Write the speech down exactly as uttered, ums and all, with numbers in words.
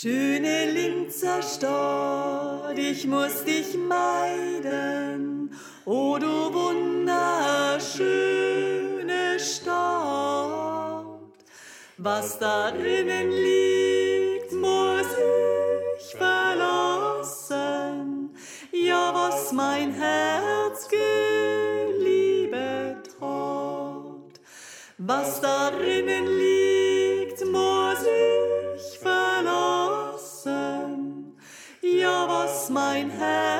Schöne Linzer Stadt, ich muss dich meiden, o du wunderschöne Stadt. Was darinnen liegt, muss ich verlassen, ja, was mein Herz geliebet hat. Was darinnen liegt, muss ich verlassen, ja, was mein Herz